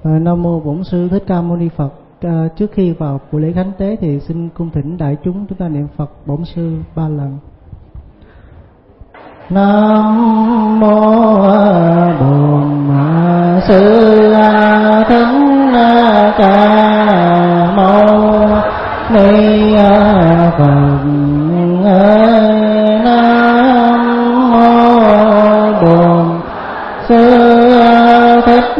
Nam mô Bổn Sư Thích Ca Mâu Ni Phật. Trước khi vào buổi lễ khánh tế thì xin cung thỉnh đại chúng ta niệm Phật Bổn Sư 3 lần. Nam mô Bổn Sư Thích Ca Mâu Ni Phật. Nam mô Bổn Sư Thích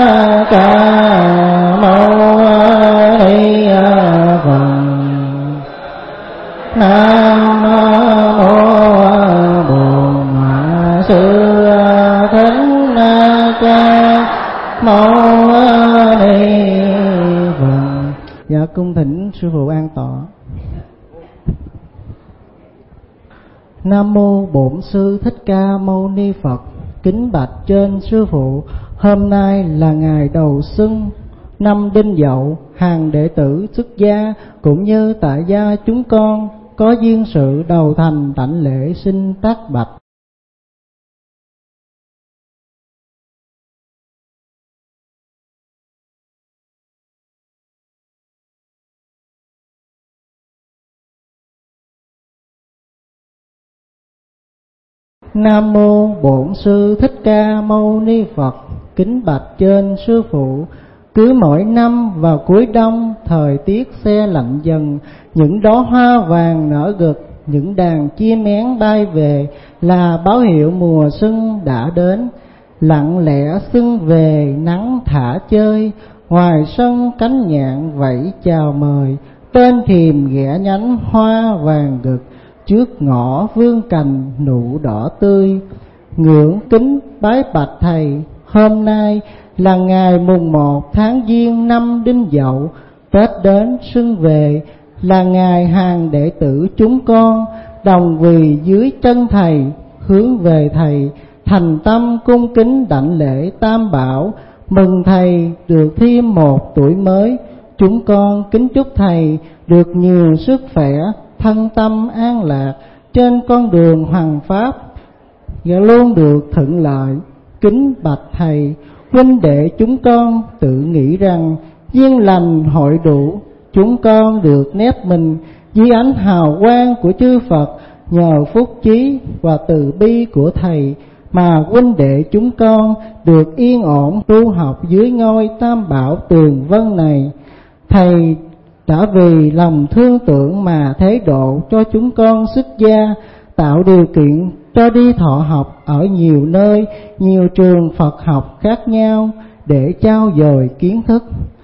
Ca Mâu Ni Phật. Nam mô Bổn Sư Thích Ca Mâu Ni Phật. Dạ cung thỉnh sư phụ an tọa. Nam mô Bổn Sư Thích Ca Mâu Ni Phật. Kính bạch trên sư phụ, hôm nay là ngày đầu xuân năm Đinh Dậu, hàng đệ tử xuất gia cũng như tại gia chúng con có duyên sự đầu thành đảnh lễ xin tác bạch. Nam mô Bổn Sư Thích Ca Mâu Ni Phật. Kính bạch trên sư phụ, cứ mỗi năm vào cuối đông, thời tiết se lạnh dần, những đóa hoa vàng nở rực, những đàn chim én bay về là báo hiệu mùa xuân đã đến. Lặng lẽ xuân về nắng thả chơi, ngoài sân cánh nhạn vẫy chào mời, tên thềm ghẻ nhánh hoa vàng rực, trước ngõ vương cành nụ đỏ tươi. Ngưỡng kính bái bạch thầy, hôm nay là ngày mùng 1 tháng Giêng năm Đinh Dậu, Tết đến xuân về, là ngày hàng đệ tử chúng con đồng vì dưới chân thầy, hướng về thầy, thành tâm cung kính đảnh lễ tam bảo, mừng thầy được thêm một tuổi mới. Chúng con kính chúc thầy được nhiều sức khỏe, thân tâm an lạc trên con đường hoằng pháp và luôn được thuận lợi. Kính bạch thầy, huynh đệ chúng con tự nghĩ rằng duyên lành hội đủ, chúng con được nép mình dưới ánh hào quang của chư Phật, nhờ phúc trí và từ bi của thầy mà huynh đệ chúng con được yên ổn tu học dưới ngôi tam bảo tường vân này. Thầy đã vì lòng thương tưởng mà thế độ cho chúng con xuất gia, tạo điều kiện cho đi thọ học ở nhiều nơi, nhiều trường Phật học khác nhau để trao dồi kiến thức.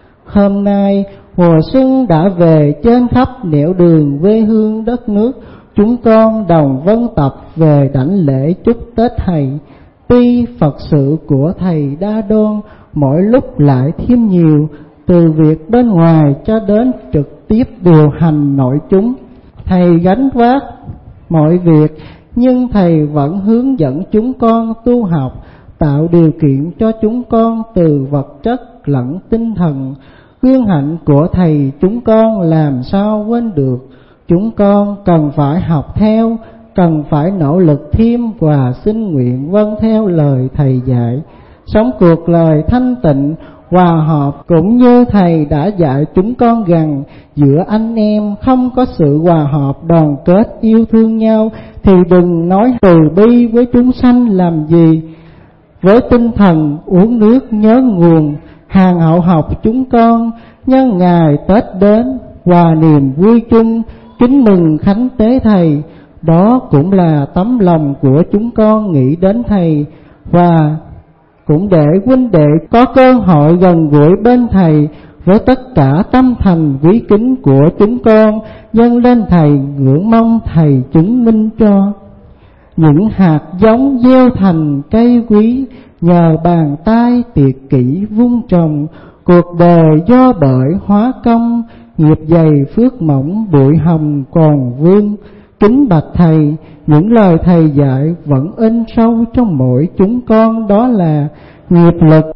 Hôm nay mùa xuân đã về, trên khắp nẻo đường quê hương đất nước, chúng con đồng vân tập về đảnh lễ chúc Tết thầy. Tuy Phật sự của thầy đa đoan, mỗi lúc lại thêm nhiều, từ việc bên ngoài cho đến trực tiếp điều hành nội chúng. Thầy gánh vác mọi việc, nhưng thầy vẫn hướng dẫn chúng con tu học, tạo điều kiện cho chúng con từ vật chất lẫn tinh thần. Gương hạnh của thầy chúng con làm sao quên được. Chúng con cần phải học theo, cần phải nỗ lực thêm và xin nguyện vâng theo lời thầy dạy, sống cuộc lời thanh tịnh hòa hợp, cũng như thầy đã dạy chúng con rằng giữa anh em không có sự hòa hợp đoàn kết yêu thương nhau thì đừng nói từ bi với chúng sanh làm gì. Với tinh thần uống nước nhớ nguồn, hàng hậu học chúng con nhân ngày Tết đến hòa niềm vui chung, kính mừng khánh tế thầy. Đó cũng là tấm lòng của chúng con nghĩ đến thầy, và cũng để huynh đệ có cơ hội gần gũi bên thầy. Với tất cả tâm thành quý kính của chúng con dâng lên thầy, ngưỡng mong thầy chứng minh cho những hạt giống gieo thành cây quý, nhờ bàn tay tiệt kỷ vun trồng. Cuộc đời do bởi hóa công, nghiệp dày phước mỏng bụi hồng còn vương. Kính bạch thầy, những lời thầy dạy vẫn in sâu trong mỗi chúng con, đó là nghiệp lực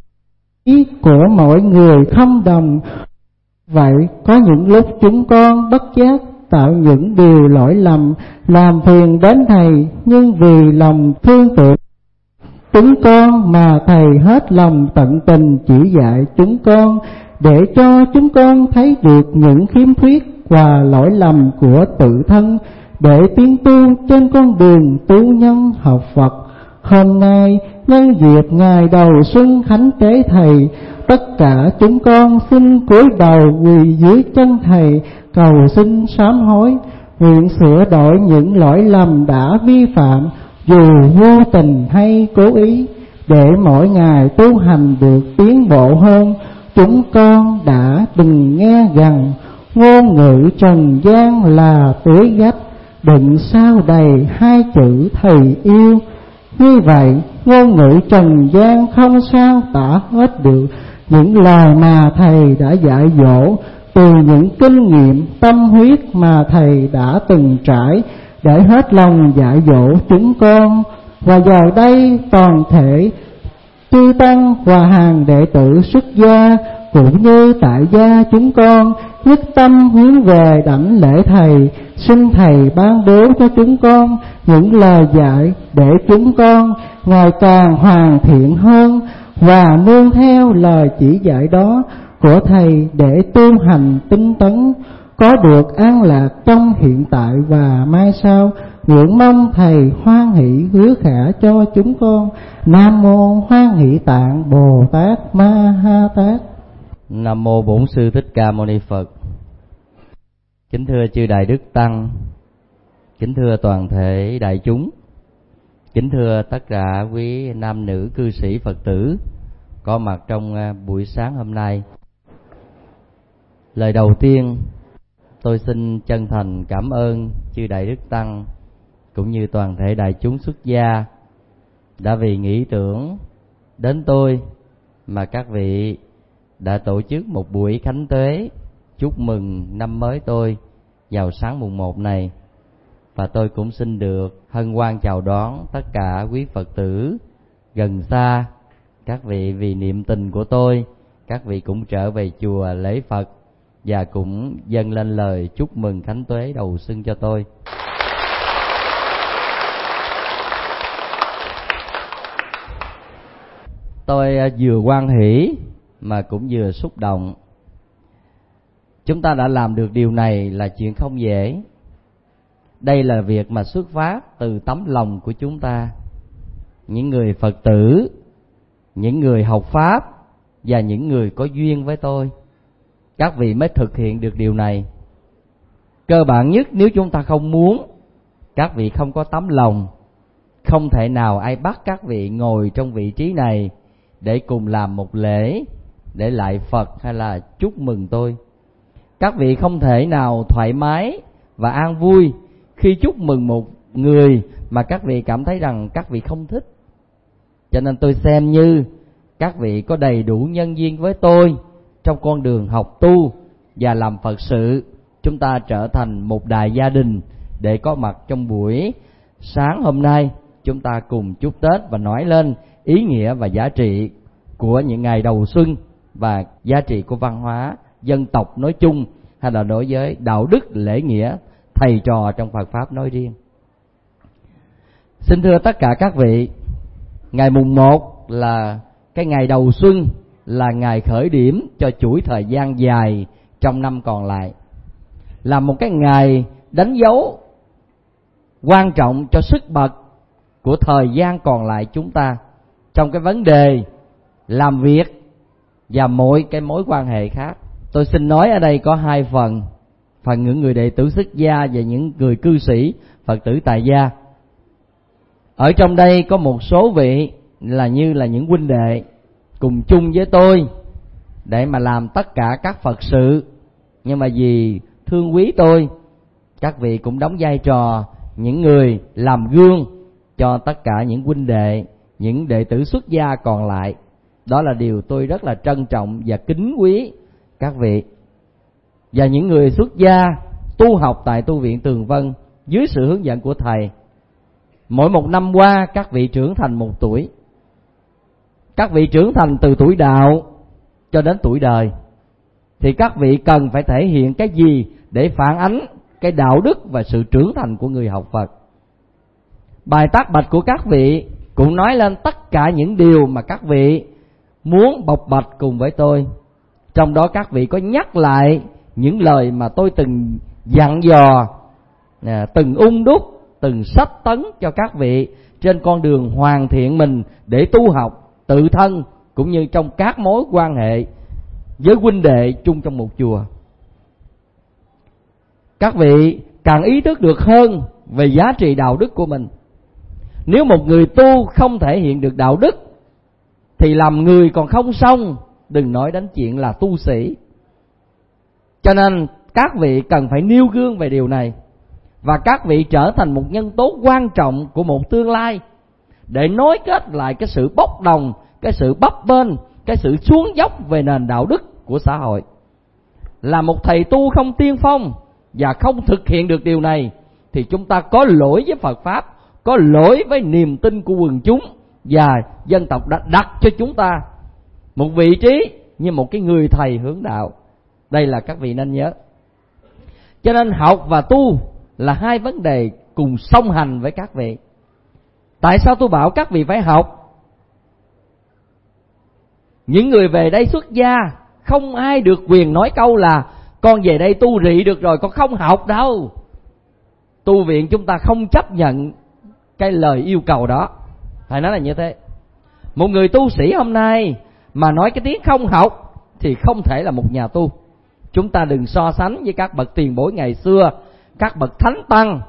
ý của mỗi người không đồng. Vậy có những lúc chúng con bất giác tạo những điều lỗi lầm, làm phiền đến thầy, nhưng vì lòng thương tưởng chúng con mà Thầy hết lòng tận tình chỉ dạy chúng con, để cho chúng con thấy được những khiếm khuyết và lỗi lầm của tự thân, để tiến tu trên con đường tu nhân học Phật. Hôm nay nhân dịp ngày đầu xuân khánh tế Thầy, tất cả chúng con xin cúi đầu quỳ dưới chân Thầy, cầu xin sám hối, nguyện sửa đổi những lỗi lầm đã vi phạm, dù vô tình hay cố ý, để mỗi ngày tu hành được tiến bộ hơn. Chúng con đã từng nghe rằng ngôn ngữ trần gian là túi gách, đựng sao đầy hai chữ Thầy yêu. Như vậy ngôn ngữ trần gian không sao tả hết được những lời mà Thầy đã dạy dỗ, từ những kinh nghiệm tâm huyết mà Thầy đã từng trải, để hết lòng dạy dỗ chúng con. Và giờ đây toàn thể chư tăng và hàng đệ tử xuất gia cũng như tại gia chúng con nhất tâm hướng về đảnh lễ Thầy, xin Thầy ban bố cho chúng con những lời dạy để chúng con ngày càng hoàn thiện hơn, và nương theo lời chỉ dạy đó của Thầy để tu hành tinh tấn, có được an lạc trong hiện tại và mai sau. Nguyện mong Thầy hoan hỷ hứa khả cho chúng con. Nam mô Hoan Hỷ Tạng Bồ Tát Ma Ha Tát. Nam mô Bổn Sư Thích Ca Mâu Ni Phật. Kính thưa chư Đại Đức Tăng, kính thưa toàn thể đại chúng, kính thưa tất cả quý nam nữ cư sĩ Phật tử có mặt trong buổi sáng hôm nay. Lời đầu tiên, tôi xin chân thành cảm ơn chư Đại Đức Tăng cũng như toàn thể đại chúng xuất gia đã vì nghĩ tưởng đến tôi mà các vị đã tổ chức một buổi khánh tuế chúc mừng năm mới tôi vào sáng mùng 1 này. Và tôi cũng xin được hân hoan chào đón tất cả quý Phật tử gần xa. Các vị vì niệm tình của tôi, các vị cũng trở về chùa lễ Phật và cũng dâng lên lời chúc mừng khánh tuế đầu xuân cho tôi. Tôi vừa hoan hỷ mà cũng vừa xúc động. Chúng ta đã làm được điều này là chuyện không dễ. Đây là việc mà xuất phát từ tấm lòng của chúng ta, những người Phật tử, những người học Pháp và những người có duyên với tôi. Các vị mới thực hiện được điều này. Cơ bản nhất, nếu chúng ta không muốn, các vị không có tấm lòng, không thể nào ai bắt các vị ngồi trong vị trí này để cùng làm một lễ để lại Phật hay là chúc mừng tôi. Các vị không thể nào thoải mái và an vui khi chúc mừng một người mà các vị cảm thấy rằng các vị không thích. Cho nên tôi xem như các vị có đầy đủ nhân duyên với tôi trong con đường học tu và làm Phật sự. Chúng ta trở thành một đại gia đình để có mặt trong buổi sáng hôm nay. Chúng ta cùng chúc Tết và nói lên ý nghĩa và giá trị của những ngày đầu xuân và giá trị của văn hóa dân tộc nói chung, hay là đối với đạo đức lễ nghĩa thầy trò trong Phật Pháp nói riêng. Xin thưa tất cả các vị, ngày mùng 1 là cái ngày đầu xuân, là ngày khởi điểm cho chuỗi thời gian dài trong năm còn lại, là một cái ngày đánh dấu quan trọng cho sức bật của thời gian còn lại chúng ta trong cái vấn đề làm việc và mọi cái mối quan hệ khác. Tôi xin nói ở đây có hai phần những người đệ tử xuất gia và những người cư sĩ Phật tử tại gia. Ở trong đây có một số vị như là những huynh đệ cùng chung với tôi để mà làm tất cả các Phật sự, nhưng mà vì thương quý tôi, các vị cũng đóng vai trò những người làm gương cho tất cả những huynh đệ, những đệ tử xuất gia còn lại. Đó là điều tôi rất là trân trọng và kính quý các vị. Và những người xuất gia tu học tại tu viện Tường Vân dưới sự hướng dẫn của thầy, mỗi một năm qua các vị trưởng thành một tuổi. Các vị trưởng thành từ tuổi đạo cho đến tuổi đời, thì các vị cần phải thể hiện cái gì để phản ánh cái đạo đức và sự trưởng thành của người học Phật. Bài tác bạch của các vị cũng nói lên tất cả những điều mà các vị muốn bộc bạch cùng với tôi. Trong đó các vị có nhắc lại những lời mà tôi từng dặn dò, từng đúc, từng sách tấn cho các vị trên con đường hoàn thiện mình để tu học tự thân, cũng như trong các mối quan hệ với huynh đệ chung trong một chùa. Các vị càng ý thức được hơn về giá trị đạo đức của mình. Nếu một người tu không thể hiện được đạo đức thì làm người còn không xong, đừng nói đến chuyện là tu sĩ. Cho nên các vị cần phải nêu gương về điều này, và các vị trở thành một nhân tố quan trọng của một tương lai để nối kết lại cái sự bốc đồng, cái sự bấp bênh, cái sự xuống dốc về nền đạo đức của xã hội. Là một thầy tu không tiên phong và không thực hiện được điều này thì chúng ta có lỗi với Phật Pháp, có lỗi với niềm tin của quần chúng, và dân tộc đã đặt cho chúng ta một vị trí như một cái người thầy hướng đạo. Đây là các vị nên nhớ. Cho nên học và tu là hai vấn đề cùng song hành với các vị. Tại sao tôi bảo các vị phải học? Những người về đây xuất gia không ai được quyền nói câu là con về đây tu rị được rồi, con không học đâu. Tu viện chúng ta không chấp nhận cái lời yêu cầu đó. Phải nói là như thế. Một người tu sĩ hôm nay mà nói cái tiếng không học thì không thể là một nhà tu. Chúng ta đừng so sánh với các bậc tiền bối ngày xưa, các bậc thánh tăng.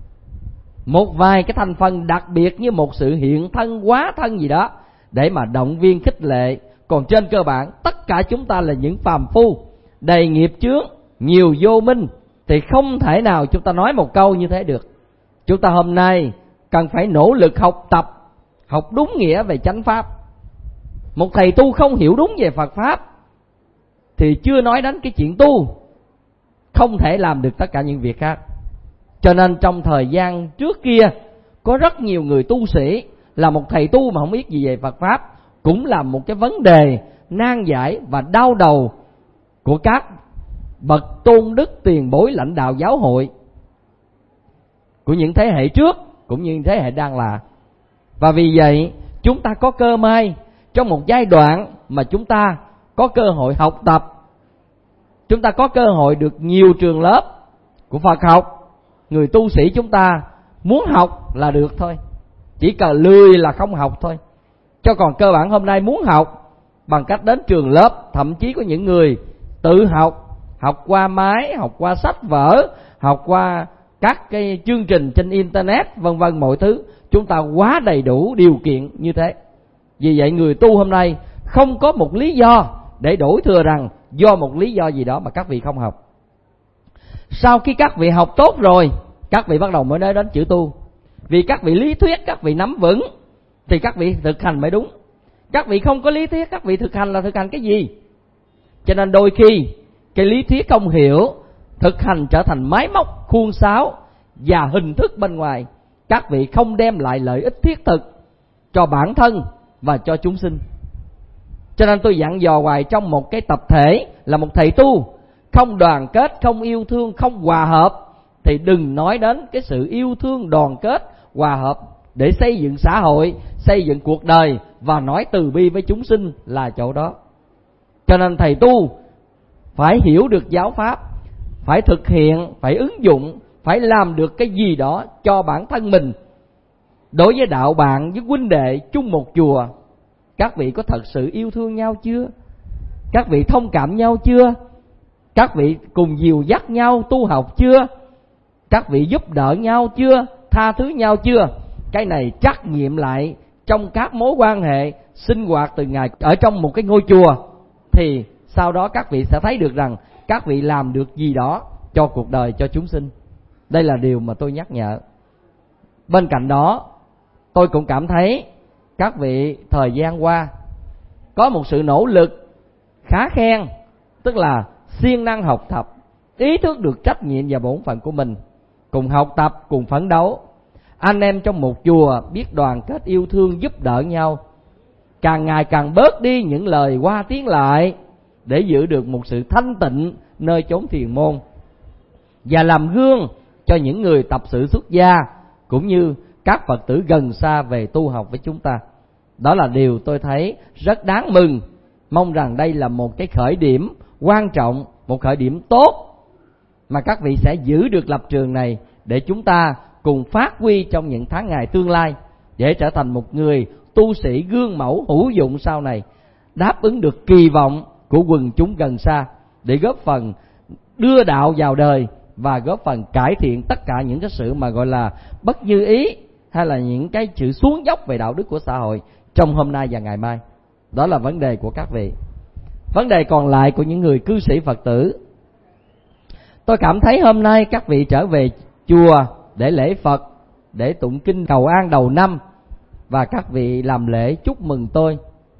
Một vài cái thành phần đặc biệt như một sự hiện thân, hóa thân gì đó để mà động viên khích lệ. Còn trên cơ bản tất cả chúng ta là những phàm phu, đầy nghiệp chướng, nhiều vô minh, thì không thể nào chúng ta nói một câu như thế được. Chúng ta hôm nay cần phải nỗ lực học tập, học đúng nghĩa về chánh pháp. Một thầy tu không hiểu đúng về Phật Pháp thì chưa nói đến cái chuyện tu, không thể làm được tất cả những việc khác. Cho nên trong thời gian trước kia có rất nhiều người tu sĩ là một thầy tu mà không biết gì về Phật Pháp, cũng là một cái vấn đề nan giải và đau đầu của các bậc tôn đức tiền bối lãnh đạo giáo hội của những thế hệ trước cũng như thế hệ đang là. Và vì vậy chúng ta có cơ may trong một giai đoạn mà chúng ta có cơ hội học tập, chúng ta có cơ hội được nhiều trường lớp của Phật học. Người tu sĩ chúng ta muốn học là được thôi, chỉ cần lười là không học thôi. Cho còn cơ bản hôm nay muốn học bằng cách đến trường lớp, thậm chí có những người tự học, học qua máy, học qua sách vở, học qua các cái chương trình trên internet, vân vân mọi thứ. Chúng ta quá đầy đủ điều kiện như thế. Vì vậy người tu hôm nay không có một lý do để đổ thừa rằng do một lý do gì đó mà các vị không học. Sau khi các vị học tốt rồi, các vị bắt đầu mới nói đến chữ tu. Vì các vị lý thuyết các vị nắm vững thì các vị thực hành mới đúng. Các vị không có lý thuyết, các vị thực hành là thực hành cái gì? Cho nên đôi khi cái lý thuyết không hiểu, thực hành trở thành máy móc, khuôn sáo và hình thức bên ngoài. Các vị không đem lại lợi ích thiết thực cho bản thân và cho chúng sinh. Cho nên tôi dặn dò hoài, trong một cái tập thể là một thầy tu không đoàn kết, không yêu thương, không hòa hợp thì đừng nói đến cái sự yêu thương, đoàn kết, hòa hợp để xây dựng xã hội, xây dựng cuộc đời và nói từ bi với chúng sinh là chỗ đó. Cho nên thầy tu phải hiểu được giáo pháp, phải thực hiện, phải ứng dụng, phải làm được cái gì đó cho bản thân mình. Đối với đạo bạn, với huynh đệ chung một chùa, các vị có thật sự yêu thương nhau chưa? Các vị thông cảm nhau chưa? Các vị cùng dìu dắt nhau tu học chưa? Các vị giúp đỡ nhau chưa? Tha thứ nhau chưa? Cái này trắc nghiệm lại trong các mối quan hệ sinh hoạt từng ngày ở trong một cái ngôi chùa, thì sau đó các vị sẽ thấy được rằng các vị làm được gì đó cho cuộc đời, cho chúng sinh. Đây là điều mà tôi nhắc nhở. Bên cạnh đó, tôi cũng cảm thấy các vị thời gian qua có một sự nỗ lực khá khen, tức là siêng năng học tập, ý thức được trách nhiệm và bổn phận của mình, cùng học tập, cùng phấn đấu. Anh em trong một chùa biết đoàn kết, yêu thương, giúp đỡ nhau, càng ngày càng bớt đi những lời qua tiếng lại để giữ được một sự thanh tịnh nơi chốn thiền môn, và làm gương cho những người tập sự xuất gia cũng như các Phật tử gần xa về tu học với chúng ta. Đó là điều tôi thấy rất đáng mừng. Mong rằng đây là một cái khởi điểm quan trọng, một khởi điểm tốt mà các vị sẽ giữ được lập trường này để chúng ta cùng phát huy trong những tháng ngày tương lai, để trở thành một người tu sĩ gương mẫu hữu dụng sau này, đáp ứng được kỳ vọng của quần chúng gần xa, để góp phần đưa đạo vào đời và góp phần cải thiện tất cả những cái sự mà gọi là bất như ý hay là những cái sự xuống dốc về đạo đức của xã hội trong hôm nay và ngày mai. Đó là vấn đề của các vị. Vấn đề còn lại của những người cư sĩ Phật tử, tôi cảm thấy hôm nay các vị trở về chùa để lễ Phật, để tụng kinh cầu an đầu năm, và các vị làm lễ chúc mừng tôi.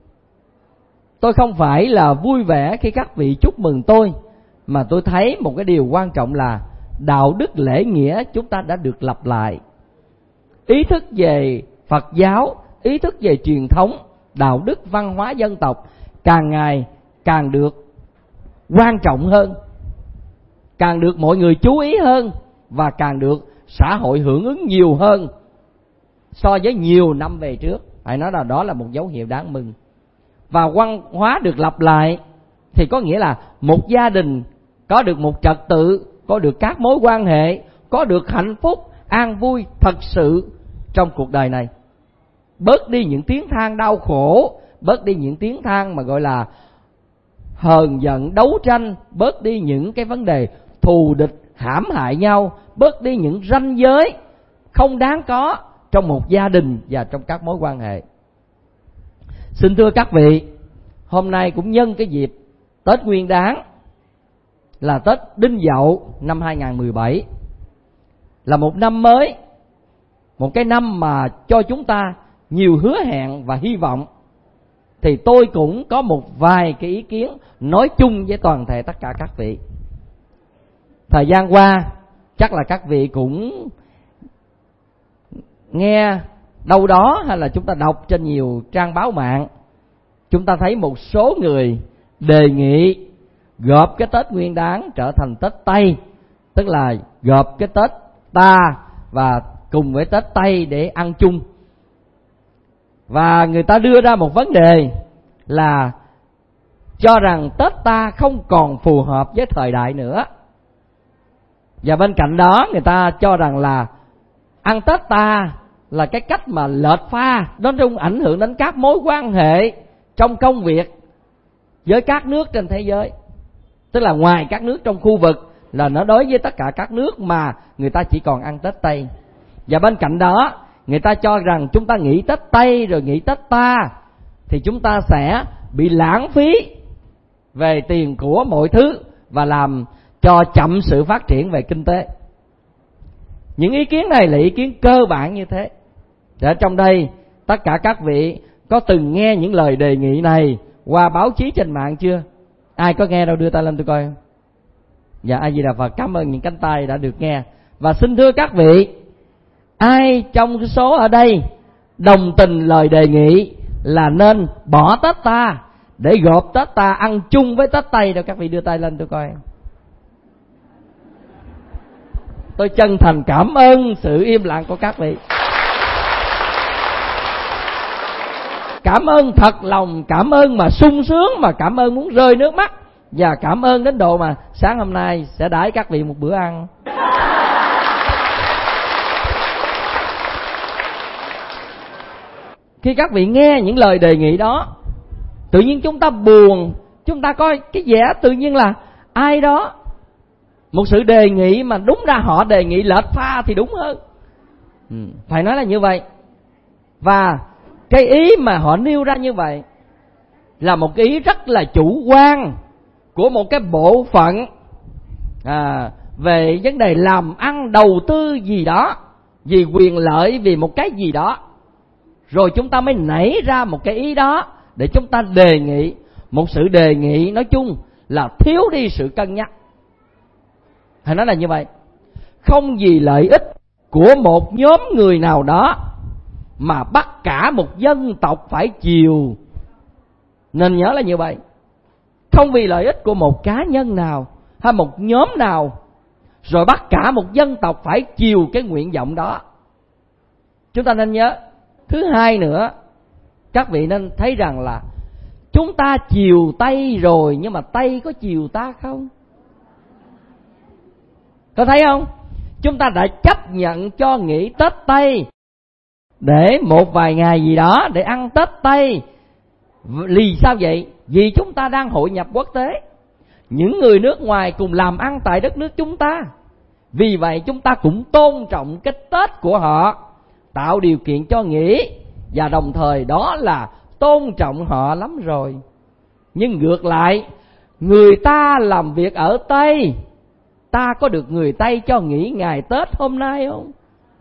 Tôi không phải là vui vẻ khi các vị chúc mừng tôi, mà tôi thấy một cái điều quan trọng là đạo đức lễ nghĩa chúng ta đã được lập lại. Ý thức về Phật giáo, ý thức về truyền thống, đạo đức văn hóa dân tộc càng ngày càng được quan trọng hơn, càng được mọi người chú ý hơn, và càng được xã hội hưởng ứng nhiều hơn so với nhiều năm về trước. Phải nói là đó là một dấu hiệu đáng mừng. Và văn hóa được lập lại thì có nghĩa là một gia đình có được một trật tự, có được các mối quan hệ, có được hạnh phúc, an vui thật sự trong cuộc đời này. Bớt đi những tiếng than đau khổ, bớt đi những tiếng than mà gọi là hờn giận, đấu tranh, bớt đi những cái vấn đề thù địch, hãm hại nhau, bớt đi những ranh giới không đáng có trong một gia đình và trong các mối quan hệ. Xin thưa các vị, hôm nay cũng nhân cái dịp Tết Nguyên Đán, là Tết Đinh Dậu năm 2017, là một năm mới, một cái năm mà cho chúng ta nhiều hứa hẹn và hy vọng. Thì tôi cũng có một vài cái ý kiến nói chung với toàn thể tất cả các vị. Thời gian qua chắc là các vị cũng nghe đâu đó hay là chúng ta đọc trên nhiều trang báo mạng, chúng ta thấy một số người đề nghị gộp cái Tết Nguyên Đán trở thành Tết Tây, tức là gộp cái Tết ta và cùng với Tết Tây để ăn chung. Và người ta đưa ra một vấn đề là cho rằng Tết ta không còn phù hợp với thời đại nữa. Và bên cạnh đó người ta cho rằng là ăn Tết ta là cái cách mà lệch pha, nó cũng ảnh hưởng đến các mối quan hệ trong công việc với các nước trên thế giới. Tức là ngoài các nước trong khu vực là nó đối với tất cả các nước mà người ta chỉ còn ăn Tết Tây. Và bên cạnh đó người ta cho rằng chúng ta nghỉ Tết Tây rồi nghỉ Tết ta thì chúng ta sẽ bị lãng phí về tiền của mọi thứ và làm cho chậm sự phát triển về kinh tế. Những ý kiến này là ý kiến cơ bản như thế. Ở trong đây tất cả các vị có từng nghe những lời đề nghị này qua báo chí trên mạng chưa? Ai có nghe đâu, đưa tay lên tôi coi. Dạ, A Di Đà Phật, cảm ơn những cánh tay đã được nghe. Và xin thưa các vị, ai trong số ở đây đồng tình lời đề nghị là nên bỏ Tết ta để gộp Tết ta ăn chung với Tết Tây đâu? Các vị đưa tay lên tôi coi. Tôi chân thành cảm ơn sự im lặng của các vị. Cảm ơn thật lòng, cảm ơn mà sung sướng, mà cảm ơn muốn rơi nước mắt, và cảm ơn đến độ mà sáng hôm nay sẽ đãi các vị một bữa ăn. Khi các vị nghe những lời đề nghị đó, tự nhiên chúng ta buồn, chúng ta coi cái vẻ tự nhiên là ai đó một sự đề nghị mà đúng ra họ đề nghị lệch pha thì đúng hơn. Phải nói là như vậy. Và cái ý mà họ nêu ra như vậy là một cái ý rất là chủ quan của một cái bộ phận về vấn đề làm ăn đầu tư gì đó, vì quyền lợi, vì một cái gì đó. Rồi chúng ta mới nảy ra một cái ý đó để chúng ta đề nghị. Một sự đề nghị nói chung là thiếu đi sự cân nhắc. Hay nói là như vậy. Không vì lợi ích của một nhóm người nào đó mà bắt cả một dân tộc phải chiều. Nên nhớ là như vậy. Không vì lợi ích của một cá nhân nào hay một nhóm nào rồi bắt cả một dân tộc phải chiều cái nguyện vọng đó. Chúng ta nên nhớ. Thứ hai nữa, các vị nên thấy rằng là chúng ta chiều Tây rồi, nhưng mà Tây có chiều ta không? Có thấy không? Chúng ta đã chấp nhận cho nghỉ Tết Tây để một vài ngày gì đó để ăn Tết Tây. Vì sao vậy? Vì chúng ta đang hội nhập quốc tế. Những người nước ngoài cùng làm ăn tại đất nước chúng ta. Vì vậy chúng ta cũng tôn trọng cái Tết của họ, tạo điều kiện cho nghỉ, và đồng thời đó là tôn trọng họ lắm rồi. Nhưng ngược lại, người ta làm việc ở Tây, ta có được người Tây cho nghỉ ngày Tết hôm nay không?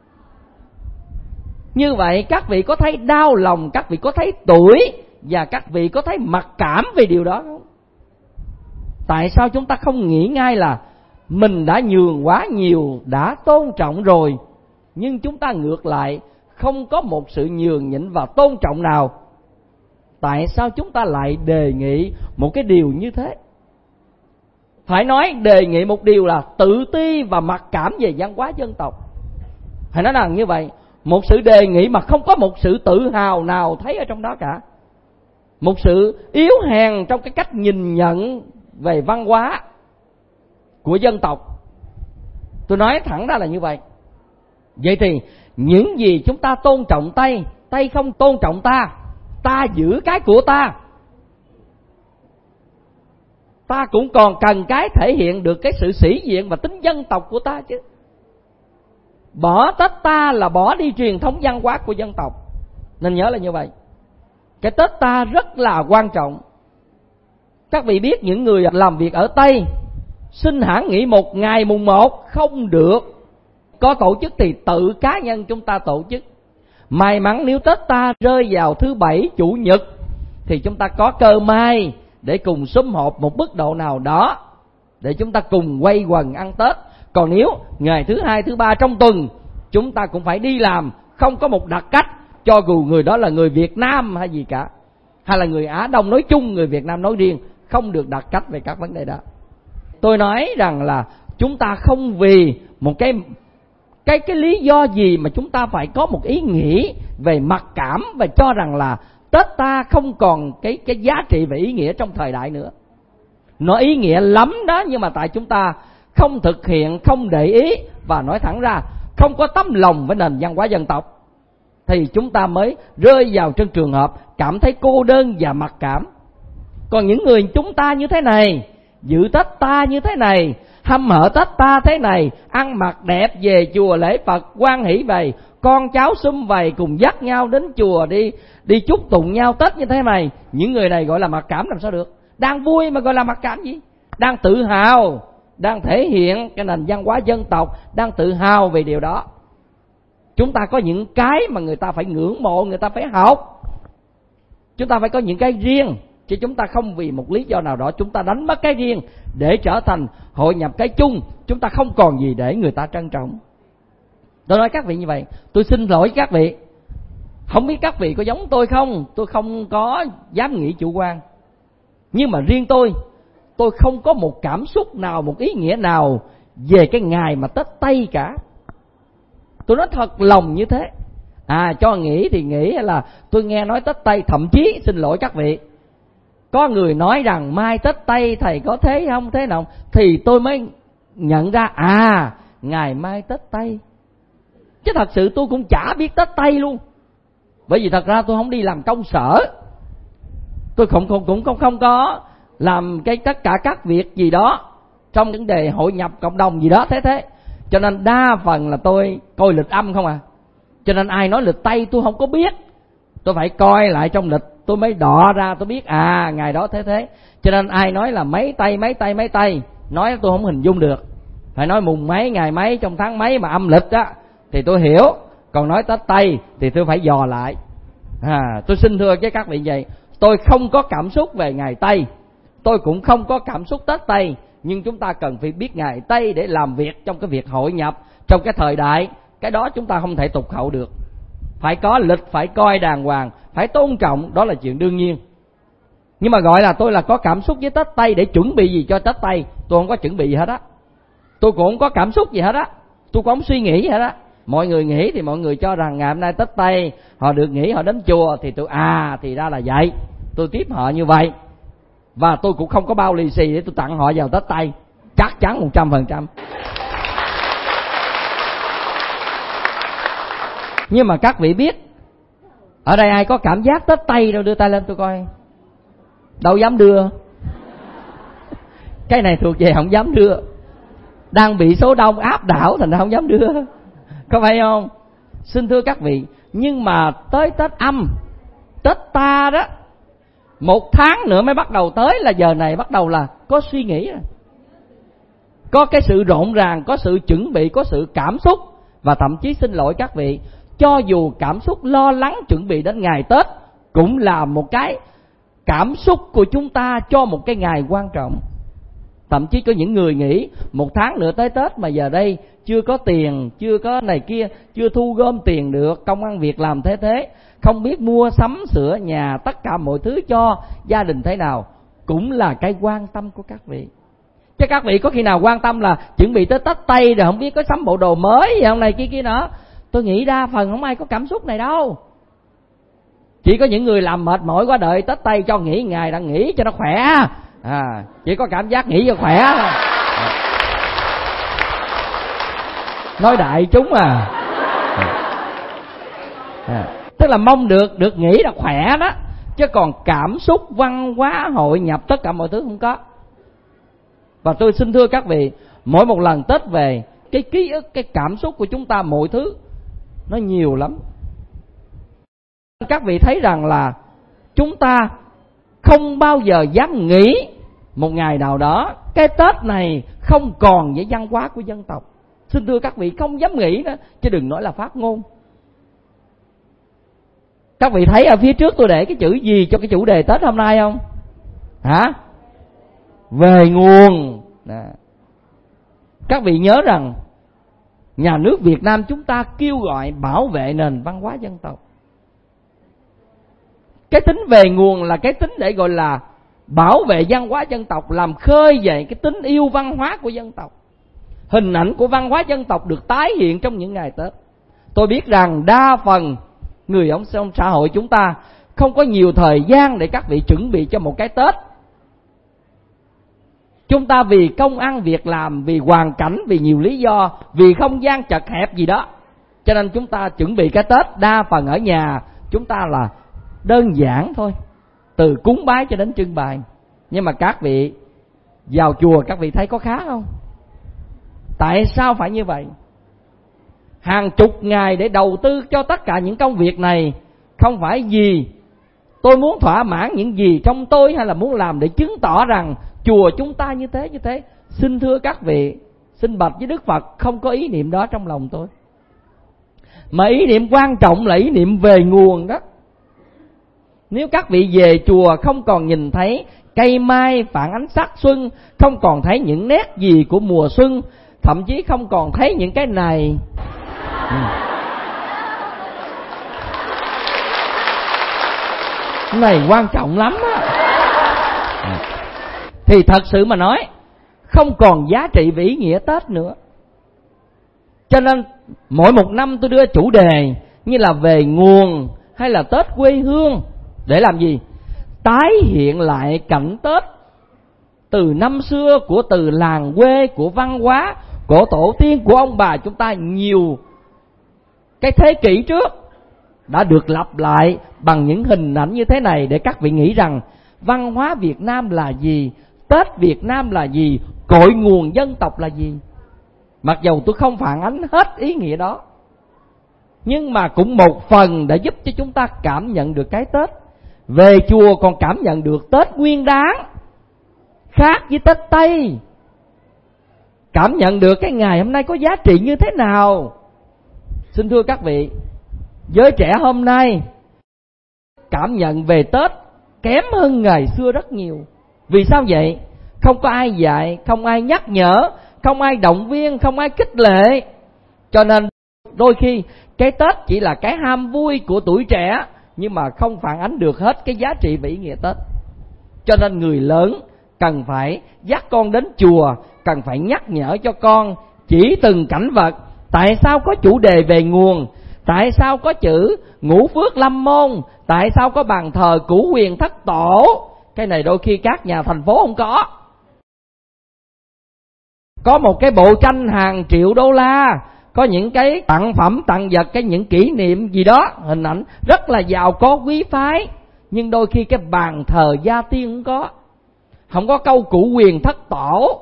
Như vậy các vị có thấy đau lòng, các vị có thấy tủi, và các vị có thấy mặc cảm về điều đó không? Tại sao chúng ta không nghĩ ngay là mình đã nhường quá nhiều, đã tôn trọng rồi, nhưng chúng ta ngược lại không có một sự nhường nhịn và tôn trọng nào? Tại sao chúng ta lại đề nghị một cái điều như thế? Phải nói đề nghị một điều là tự ti và mặc cảm về văn hóa dân tộc. Phải nói rằng như vậy, một sự đề nghị mà không có một sự tự hào nào thấy ở trong đó cả. Một sự yếu hèn trong cái cách nhìn nhận về văn hóa của dân tộc. Tôi nói thẳng ra là như vậy. Vậy thì những gì chúng ta tôn trọng Tây, Tây không tôn trọng ta, ta giữ cái của ta, ta cũng còn cần cái thể hiện được cái sự sĩ diện và tính dân tộc của ta chứ. Bỏ Tết ta là bỏ đi truyền thống văn hóa của dân tộc. Nên nhớ là như vậy. Cái Tết ta rất là quan trọng. Các vị biết những người làm việc ở Tây xin hãng nghỉ một ngày mùng 1 không được. Có tổ chức thì tự cá nhân chúng ta tổ chức. May mắn nếu Tết ta rơi vào thứ Bảy, Chủ nhật thì chúng ta có cơ may để cùng sum họp một mức độ nào đó để chúng ta cùng quây quần ăn Tết. Còn nếu ngày thứ Hai, thứ Ba trong tuần chúng ta cũng phải đi làm, không có một đặc cách, cho dù người đó là người Việt Nam hay gì cả, hay là người Á Đông nói chung, người Việt Nam nói riêng, không được đặc cách về các vấn đề đó. Tôi nói rằng là chúng ta không vì một cái lý do gì mà chúng ta phải có một ý nghĩ về mặc cảm và cho rằng là Tết ta không còn cái giá trị về ý nghĩa trong thời đại nữa. Nó ý nghĩa lắm đó, nhưng mà tại chúng ta không thực hiện, không để ý, và nói thẳng ra không có tấm lòng với nền văn hóa dân tộc, thì chúng ta mới rơi vào trong trường hợp cảm thấy cô đơn và mặc cảm. Còn những người chúng ta như thế này, giữ Tết ta như thế này, hăm hở Tết ta thế này, ăn mặc đẹp về chùa lễ Phật, hoan hỷ về, con cháu sum vầy cùng dắt nhau đến chùa đi chúc tụng nhau Tết như thế này, những người này gọi là mặc cảm làm sao được? Đang vui mà gọi là mặc cảm gì? Đang tự hào, đang thể hiện cái nền văn hóa dân tộc, đang tự hào về điều đó. Chúng ta có những cái mà người ta phải ngưỡng mộ, người ta phải học. Chúng ta phải có những cái riêng, chứ chúng ta không vì một lý do nào đó chúng ta đánh mất cái riêng để trở thành hội nhập cái chung. Chúng ta không còn gì để người ta trân trọng. Tôi nói các vị như vậy. Tôi xin lỗi các vị. Không biết các vị có giống tôi không? Tôi không có dám nghĩ chủ quan. Nhưng mà riêng tôi không có một cảm xúc nào, một ý nghĩa nào về cái ngày mà Tết Tây cả. Tôi nói thật lòng như thế. Cho nghỉ thì nghỉ, hay là tôi nghe nói Tết Tây, thậm chí xin lỗi các vị, có người nói rằng mai Tết Tây thầy có thế không, thế nào, thì tôi mới nhận ra ngày mai Tết Tây. Chứ thật sự tôi cũng chả biết Tết Tây luôn. Bởi vì thật ra tôi không đi làm công sở, tôi cũng không có làm tất cả các việc gì đó trong vấn đề hội nhập cộng đồng gì đó thế. Cho nên đa phần là tôi coi lịch âm không à. Cho nên ai nói lịch Tây tôi không có biết, tôi phải coi lại trong lịch tôi mới đọ ra, tôi biết ngày đó thế. Cho nên ai nói là mấy Tây, nói tôi không hình dung được. Phải nói mùng mấy, ngày mấy, trong tháng mấy mà âm lịch á thì tôi hiểu. Còn nói Tết Tây thì tôi phải dò lại. Tôi xin thưa với các vị vậy, tôi không có cảm xúc về ngày Tây, tôi cũng không có cảm xúc Tết Tây. Nhưng chúng ta cần phải biết ngày Tây để làm việc trong cái việc hội nhập trong cái thời đại. Cái đó chúng ta không thể tụt hậu được. Phải có lịch, phải coi đàng hoàng, phải tôn trọng, đó là chuyện đương nhiên. Nhưng mà gọi là tôi là có cảm xúc với Tết Tây để chuẩn bị gì cho Tết Tây, tôi không có chuẩn bị gì hết á. Tôi cũng không có cảm xúc gì hết á, tôi cũng không suy nghĩ gì hết á. Mọi người nghĩ thì mọi người cho rằng ngày hôm nay Tết Tây họ được nghỉ, họ đến chùa thì thì ra là vậy, tôi tiếp họ như vậy. Và tôi cũng không có bao lì xì để tôi tặng họ vào Tết Tây, chắc chắn 100%. Nhưng mà các vị biết, ở đây ai có cảm giác Tết Tây đâu, đưa tay lên tôi coi. Đâu dám đưa. Cái này thuộc về không dám đưa, đang bị số đông áp đảo thành ra không dám đưa, có phải không? Xin thưa các vị, nhưng mà tới Tết Âm, Tết Ta đó, 1 tháng nữa mới bắt đầu tới, là giờ này bắt đầu là có suy nghĩ rồi, có cái sự rộn ràng, có sự chuẩn bị, có sự cảm xúc. Và thậm chí xin lỗi các vị, cho dù cảm xúc lo lắng chuẩn bị đến ngày Tết cũng là một cái cảm xúc của chúng ta cho một cái ngày quan trọng. Thậm chí có những người nghĩ 1 tháng nữa tới Tết mà giờ đây chưa có tiền, chưa có này kia, chưa thu gom tiền được, công ăn việc làm thế, không biết mua sắm sửa nhà, tất cả mọi thứ cho gia đình thế nào, cũng là cái quan tâm của các vị. Chứ các vị có khi nào quan tâm là chuẩn bị tới Tết Tây rồi không biết có sắm bộ đồ mới gì hôm nay kia nữa. Tôi nghĩ đa phần không ai có cảm xúc này đâu. Chỉ có những người làm mệt mỏi quá đợi Tết Tây cho nghỉ ngày đang nghỉ cho nó khỏe, chỉ có cảm giác nghỉ cho khỏe. Nói đại chúng tức là mong được nghỉ là khỏe đó, chứ còn cảm xúc văn hóa hội nhập tất cả mọi thứ không có. Và tôi xin thưa các vị, mỗi một lần Tết về, cái ký ức, cái cảm xúc của chúng ta mọi thứ nó nhiều lắm. Các vị thấy rằng là chúng ta không bao giờ dám nghĩ một ngày nào đó cái Tết này không còn với văn hóa của dân tộc. Xin thưa các vị, không dám nghĩ đó, chứ đừng nói là phát ngôn. Các vị thấy ở phía trước tôi để cái chữ gì cho cái chủ đề Tết hôm nay không? Về nguồn. Các vị nhớ rằng nhà nước Việt Nam chúng ta kêu gọi bảo vệ nền văn hóa dân tộc. Cái tính về nguồn là cái tính để gọi là bảo vệ văn hóa dân tộc, làm khơi dậy cái tính yêu văn hóa của dân tộc. Hình ảnh của văn hóa dân tộc được tái hiện trong những ngày Tết. Tôi biết rằng đa phần người ở trong xã hội chúng ta không có nhiều thời gian để các vị chuẩn bị cho một cái Tết. Chúng ta vì công ăn việc làm, vì hoàn cảnh, vì nhiều lý do, vì không gian chật hẹp gì đó, cho nên chúng ta chuẩn bị cái Tết đa phần ở nhà chúng ta là đơn giản thôi, từ cúng bái cho đến trưng bày. Nhưng mà các vị vào chùa các vị thấy có khác không? Tại sao phải như vậy? Hàng chục ngày để đầu tư cho tất cả những công việc này, không phải vì tôi muốn thỏa mãn những gì trong tôi, hay là muốn làm để chứng tỏ rằng chùa chúng ta như thế. Xin thưa các vị, xin bạch với Đức Phật, không có ý niệm đó trong lòng tôi. Mà ý niệm quan trọng là ý niệm về nguồn đó. Nếu các vị về chùa không còn nhìn thấy cây mai phản ánh sắc xuân, không còn thấy những nét gì của mùa xuân, thậm chí không còn thấy những cái này, cái này quan trọng lắm á, thì thật sự mà nói không còn giá trị và ý nghĩa Tết nữa. Cho nên mỗi một năm tôi đưa chủ đề như là về nguồn hay là Tết quê hương, để làm gì? Tái hiện lại cảnh Tết từ năm xưa, của từ làng quê, của văn hóa, của tổ tiên, của ông bà chúng ta nhiều cái thế kỷ trước đã được lặp lại bằng những hình ảnh như thế này, để các vị nghĩ rằng văn hóa Việt Nam là gì, Tết Việt Nam là gì, cội nguồn dân tộc là gì. Mặc dầu tôi không phản ánh hết ý nghĩa đó, nhưng mà cũng một phần để giúp cho chúng ta cảm nhận được cái Tết. Về chùa còn cảm nhận được Tết Nguyên Đán khác với Tết Tây, cảm nhận được cái ngày hôm nay có giá trị như thế nào. Xin thưa các vị, giới trẻ hôm nay cảm nhận về Tết kém hơn ngày xưa rất nhiều. Vì sao vậy? Không có ai dạy, không ai nhắc nhở, không ai động viên, không ai khích lệ. Cho nên đôi khi cái Tết chỉ là cái ham vui của tuổi trẻ, nhưng mà không phản ánh được hết cái giá trị và ý nghĩa Tết. Cho nên người lớn cần phải dắt con đến chùa, cần phải nhắc nhở cho con chỉ từng cảnh vật, Tại sao có chủ đề về nguồn? Tại sao có chữ Ngũ Phước Lâm Môn? Tại sao có bàn thờ Cửu Quyền Thất Tổ? Cái này đôi khi các nhà thành phố không có. Có một cái bộ tranh hàng triệu đô la, có những cái tặng phẩm, tặng vật, cái những kỷ niệm gì đó, hình ảnh rất là giàu có quý phái. Nhưng đôi khi cái bàn thờ gia tiên không có. Không có câu Cửu Quyền Thất Tổ.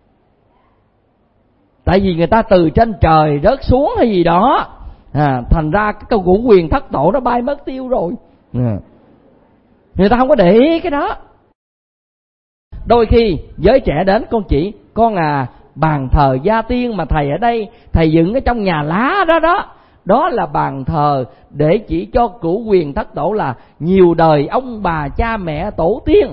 Tại vì người ta từ trên trời rớt xuống hay gì đó, thành ra cái câu Cửu Quyền Thất Tổ nó bay mất tiêu rồi. Người ta không có để ý cái đó. Đôi khi giới trẻ đến, con bàn thờ gia tiên mà thầy ở đây thầy dựng ở trong nhà lá đó là bàn thờ để chỉ cho Cửu Quyền Thất Tổ, là nhiều đời ông bà cha mẹ tổ tiên.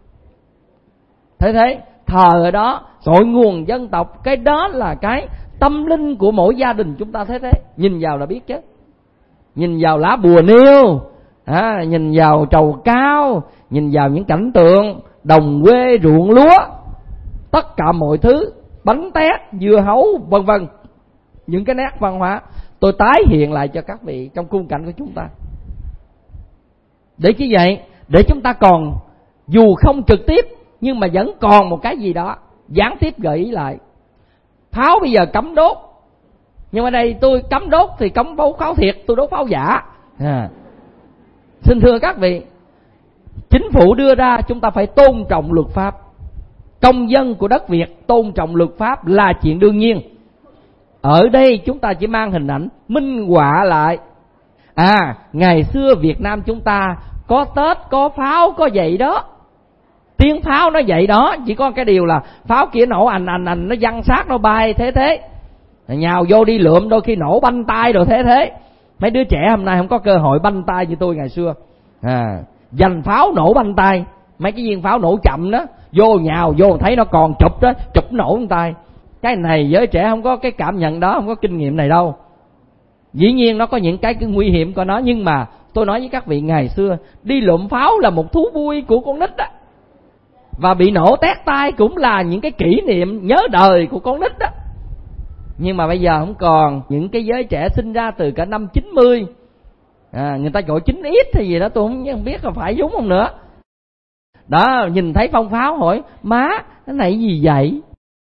Thế thờ ở đó cội nguồn dân tộc, cái đó là cái tâm linh của mỗi gia đình chúng ta. Thế nhìn vào là biết chứ. Nhìn vào lá bùa niêu, nhìn vào trầu cao, nhìn vào những cảnh tượng đồng quê ruộng lúa, tất cả mọi thứ, bánh tét, dưa hấu, vân vân, những cái nét văn hóa tôi tái hiện lại cho các vị trong khung cảnh của chúng ta. Để chi vậy? Để chúng ta còn, dù không trực tiếp nhưng mà vẫn còn một cái gì đó gián tiếp gợi ý lại. Pháo bây giờ cấm đốt, nhưng mà đây tôi cấm đốt thì cấm pháo thiệt, tôi đốt pháo giả. Xin thưa các vị, chính phủ đưa ra chúng ta phải tôn trọng luật pháp. Công dân của đất Việt tôn trọng luật pháp là chuyện đương nhiên. Ở đây chúng ta chỉ mang hình ảnh minh họa lại. Ngày xưa Việt Nam chúng ta có Tết, có pháo, có vậy đó. Tiếng pháo nó vậy đó, chỉ có cái điều là pháo kia nổ ành, nó văng sát, nó bay thế. Nhào vô đi lượm, đôi khi nổ banh tay rồi thế. Mấy đứa trẻ hôm nay không có cơ hội banh tay như tôi ngày xưa. Dành pháo nổ banh tay, mấy cái viên pháo nổ chậm đó, nhào vô thấy nó còn chụp đó, chụp nổ banh tay. Cái này giới trẻ không có cái cảm nhận đó, không có kinh nghiệm này đâu. Dĩ nhiên nó có những cái nguy hiểm của nó, nhưng mà tôi nói với các vị, ngày xưa đi lượm pháo là một thú vui của con nít đó. Và bị nổ tét tay cũng là những cái kỷ niệm nhớ đời của con nít đó. Nhưng mà bây giờ không còn. Những cái giới trẻ sinh ra từ cả năm 90, người ta gọi 9X hay gì đó, tôi không biết là phải đúng không nữa. Đó, nhìn thấy phong pháo hỏi: má, cái này gì vậy?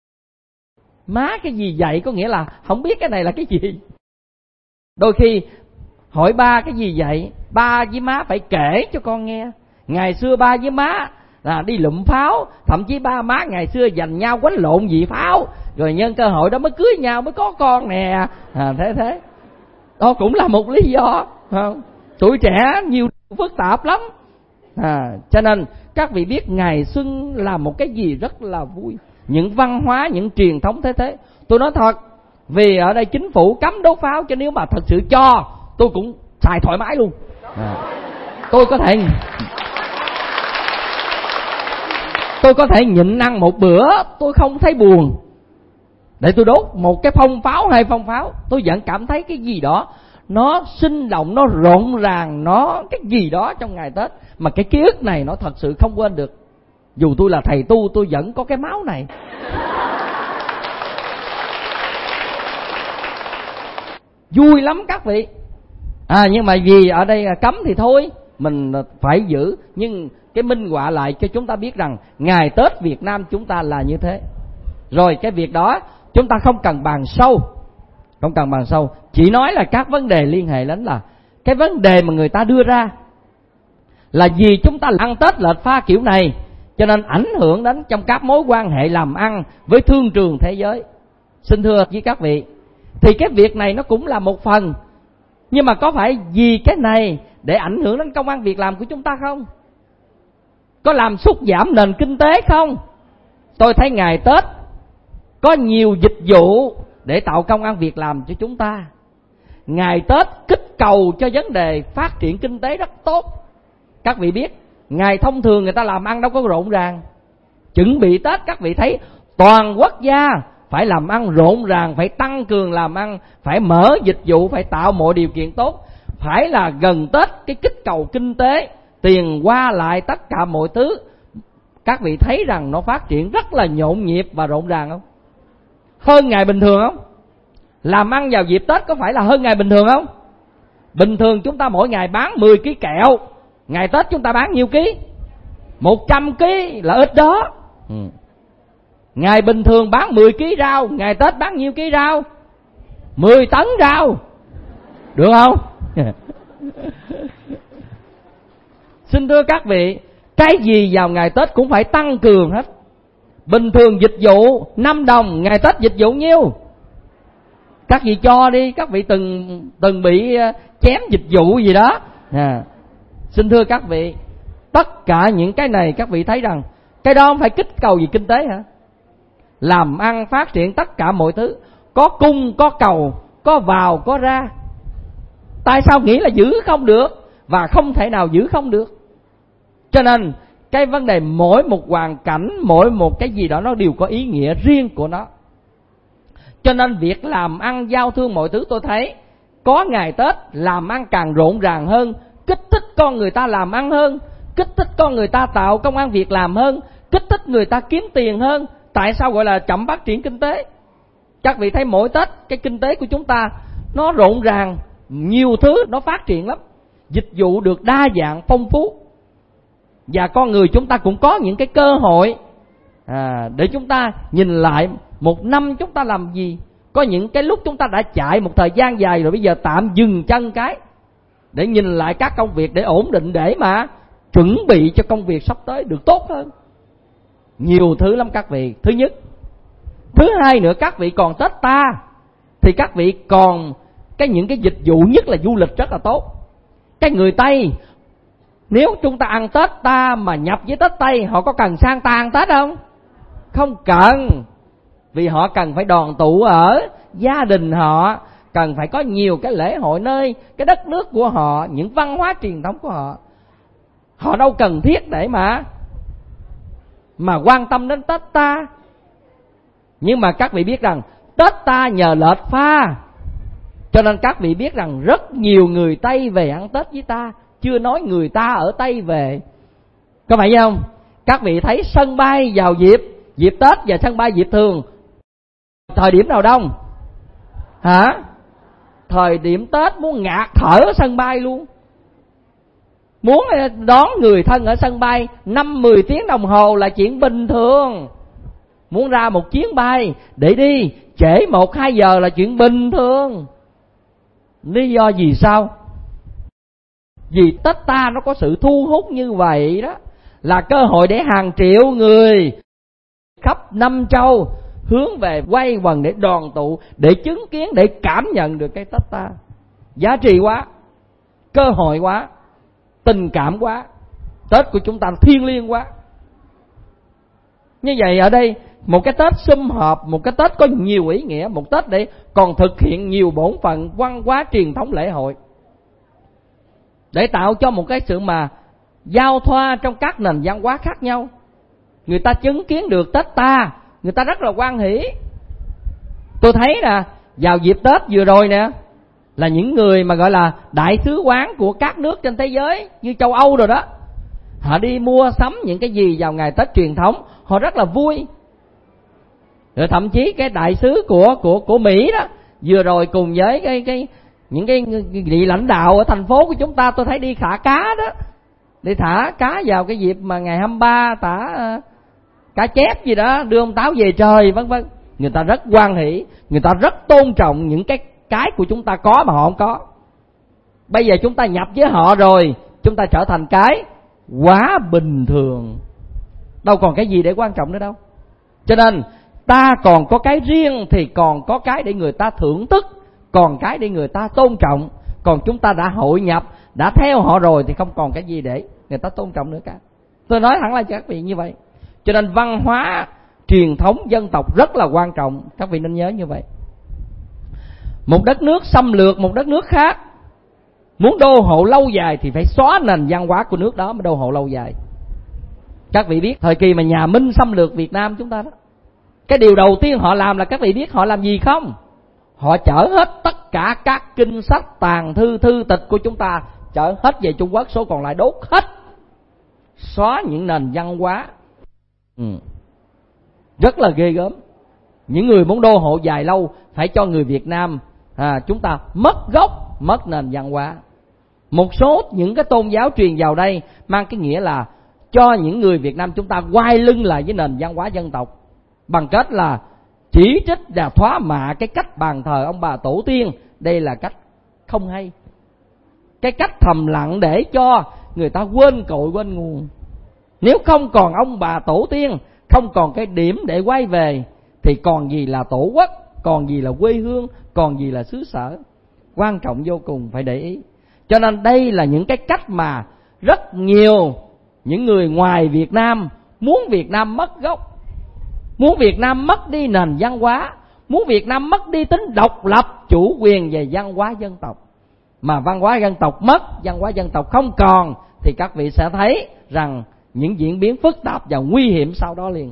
Má cái gì vậy? Có nghĩa là không biết cái này là cái gì. Đôi khi hỏi ba cái gì vậy? Ba với má phải kể cho con nghe. Ngày xưa ba với má đi lụm pháo, thậm chí ba má ngày xưa giành nhau quánh lộn vì pháo, rồi nhân cơ hội đó mới cưới nhau, mới có con nè. Thế đó cũng là một lý do, không? Tuổi trẻ nhiều phức tạp lắm. Cho nên các vị biết ngày xuân là một cái gì rất là vui, những văn hóa, những truyền thống thế. Tôi nói thật, vì ở đây chính phủ cấm đốt pháo, cho nếu mà thật sự cho, tôi cũng xài thoải mái luôn. Tôi có thể nhịn ăn một bữa, tôi không thấy buồn. Để tôi đốt một cái phong pháo, 2 phong pháo, tôi vẫn cảm thấy cái gì đó nó sinh động, nó rộn ràng, nó cái gì đó trong ngày Tết mà cái ký ức này nó thật sự không quên được. Dù tôi là thầy tu, tôi vẫn có cái máu này. Vui lắm các vị. Nhưng mà vì ở đây cấm thì thôi, mình phải giữ. Nhưng cái minh họa lại cho chúng ta biết rằng ngày Tết Việt Nam chúng ta là như thế. Rồi cái việc đó chúng ta không cần bàn sâu, chỉ nói là các vấn đề liên hệ đến là cái vấn đề mà người ta đưa ra là vì chúng ta ăn Tết lệch pha kiểu này, cho nên ảnh hưởng đến trong các mối quan hệ làm ăn với thương trường thế giới. Xin thưa với các vị, thì cái việc này nó cũng là một phần, nhưng mà có phải vì cái này để ảnh hưởng đến công ăn việc làm của chúng ta không? Có làm sút giảm nền kinh tế không? Tôi thấy ngày Tết có nhiều dịch vụ để tạo công ăn việc làm cho chúng ta. Ngày Tết kích cầu cho vấn đề phát triển kinh tế rất tốt. Các vị biết, ngày thông thường người ta làm ăn đâu có rộn ràng. Chuẩn bị Tết các vị thấy toàn quốc gia phải làm ăn rộn ràng, phải tăng cường làm ăn, phải mở dịch vụ, phải tạo mọi điều kiện tốt. Phải là gần Tết cái kích cầu kinh tế, tiền qua lại tất cả mọi thứ, các vị thấy rằng nó phát triển rất là nhộn nhịp và rộn ràng không? Hơn ngày bình thường không? Làm ăn vào dịp Tết có phải là hơn ngày bình thường không? Bình thường chúng ta mỗi ngày bán 10 kg kẹo, ngày Tết chúng ta bán nhiêu ký? 100 kg là ít đó. Ngày bình thường bán 10 kg rau, ngày Tết bán nhiêu ký rau? 10 tấn rau. Được không? Xin thưa các vị, cái gì vào ngày Tết cũng phải tăng cường hết. Bình thường dịch vụ 5 đồng, ngày Tết dịch vụ nhiêu? Các vị cho đi, các vị từng bị chém dịch vụ gì đó. Xin thưa các vị, tất cả những cái này các vị thấy rằng cái đó không phải kích cầu gì kinh tế hả? Làm ăn phát triển tất cả mọi thứ, có cung có cầu, có vào có ra. Tại sao nghĩ là giữ không được? Và không thể nào giữ không được. Cho nên cái vấn đề mỗi một hoàn cảnh, mỗi một cái gì đó nó đều có ý nghĩa riêng của nó. Cho nên việc làm ăn giao thương mọi thứ, tôi thấy có ngày Tết làm ăn càng rộn ràng hơn, kích thích con người ta làm ăn hơn, kích thích con người ta tạo công ăn việc làm hơn, kích thích người ta kiếm tiền hơn. Tại sao gọi là chậm phát triển kinh tế? Các vị thấy mỗi Tết cái kinh tế của chúng ta nó rộn ràng, nhiều thứ nó phát triển lắm, dịch vụ được đa dạng phong phú, và con người chúng ta cũng có những cái cơ hội để chúng ta nhìn lại một năm chúng ta làm gì. Có những cái lúc chúng ta đã chạy một thời gian dài rồi, bây giờ tạm dừng chân cái để nhìn lại các công việc, để ổn định, để mà chuẩn bị cho công việc sắp tới được tốt hơn. Nhiều thứ lắm các vị. Thứ nhất. Thứ hai nữa, các vị còn Tết ta thì các vị còn những cái dịch vụ, nhất là du lịch rất là tốt. Cái người Tây, nếu chúng ta ăn Tết ta mà nhập với Tết Tây, họ có cần sang ta ăn Tết không? Không cần. Vì họ cần phải đoàn tụ ở gia đình họ, cần phải có nhiều cái lễ hội nơi cái đất nước của họ, những văn hóa truyền thống của họ. Họ đâu cần thiết để mà quan tâm đến Tết ta. Nhưng mà các vị biết rằng Tết ta nhờ lệch pha, cho nên các vị biết rằng rất nhiều người Tây về ăn Tết với ta, chưa nói người ta ở Tây về. Có phải không? Các vị thấy sân bay vào dịp Tết và sân bay dịp thường, thời điểm nào đông? Hả? Thời điểm Tết muốn ngạt thở ở sân bay luôn. Muốn đón người thân ở sân bay 5-10 tiếng đồng hồ là chuyện bình thường. Muốn ra một chuyến bay để đi trễ 1-2 giờ là chuyện bình thường. Lý do gì sao? Vì Tết ta nó có sự thu hút như vậy đó, là cơ hội để hàng triệu người khắp năm châu hướng về quay quần để đoàn tụ, để chứng kiến, để cảm nhận được cái Tết ta. Giá trị quá, cơ hội quá, tình cảm quá. Tết của chúng ta thiêng liêng quá. Như vậy ở đây một cái Tết sum họp, một cái Tết có nhiều ý nghĩa, một Tết để còn thực hiện nhiều bổn phận văn hóa truyền thống lễ hội, để tạo cho một cái sự mà giao thoa trong các nền văn hóa khác nhau. Người ta chứng kiến được Tết ta, người ta rất là hoan hỷ. Tôi thấy là vào dịp Tết vừa rồi nè, là những người mà gọi là đại sứ quán của các nước trên thế giới như châu Âu rồi đó, họ đi mua sắm những cái gì vào ngày Tết truyền thống, họ rất là vui. Rồi thậm chí cái đại sứ của Mỹ đó vừa rồi cùng với những cái vị lãnh đạo ở thành phố của chúng ta, tôi thấy đi thả cá đó, đi thả cá vào cái dịp mà ngày 23 thả cá chép gì đó, đưa ông Táo về trời vân vân. Người ta rất hoan hỷ, người ta rất tôn trọng những cái của chúng ta có mà họ không có. Bây giờ chúng ta nhập với họ rồi, chúng ta trở thành cái quá bình thường, đâu còn cái gì để quan trọng nữa đâu. Cho nên ta còn có cái riêng thì còn có cái để người ta thưởng thức, còn cái để người ta tôn trọng. Còn chúng ta đã hội nhập, đã theo họ rồi thì không còn cái gì để người ta tôn trọng nữa cả. Tôi nói thẳng là cho các vị như vậy. Cho nên văn hóa truyền thống dân tộc rất là quan trọng, các vị nên nhớ như vậy. Một đất nước xâm lược một đất nước khác, muốn đô hộ lâu dài thì phải xóa nền văn hóa của nước đó mới đô hộ lâu dài. Các vị biết thời kỳ mà nhà Minh xâm lược Việt Nam chúng ta đó, cái điều đầu tiên họ làm là, các vị biết họ làm gì không? Họ chở hết tất cả các kinh sách, tàng thư, thư tịch của chúng ta, chở hết về Trung Quốc, số còn lại đốt hết, xóa những nền văn hóa. Rất là ghê gớm. những người muốn đô hộ dài lâu phải cho người Việt Nam chúng ta mất gốc, mất nền văn hóa. Một số những cái tôn giáo truyền vào đây mang cái nghĩa là cho những người Việt Nam chúng ta quay lưng lại với nền văn hóa dân tộc, bằng cách là chỉ trích và thoá mạ cái cách bàn thờ ông bà tổ tiên. Đây là cách không hay, cái cách thầm lặng để cho người ta quên cội quên nguồn. Nếu không còn ông bà tổ tiên, không còn cái điểm để quay về, thì còn gì là tổ quốc, còn gì là quê hương, còn gì là xứ sở. Quan trọng vô cùng, phải để ý. Cho nên đây là những cái cách mà rất nhiều những người ngoài Việt Nam muốn Việt Nam mất gốc, muốn Việt Nam mất đi nền văn hóa, muốn Việt Nam mất đi tính độc lập chủ quyền về văn hóa dân tộc. Mà văn hóa dân tộc mất, văn hóa dân tộc không còn, thì các vị sẽ thấy rằng những diễn biến phức tạp và nguy hiểm sau đó liền.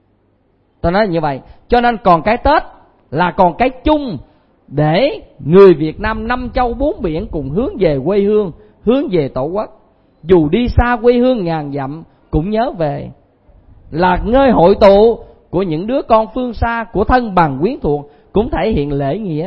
Tôi nói như vậy. Cho nên còn cái Tết là còn cái chung để người Việt Nam năm châu bốn biển cùng hướng về quê hương, hướng về tổ quốc. Dù đi xa quê hương ngàn dặm cũng nhớ về, là nơi hội tụ của những đứa con phương xa, của thân bằng quyến thuộc, cũng thể hiện lễ nghĩa.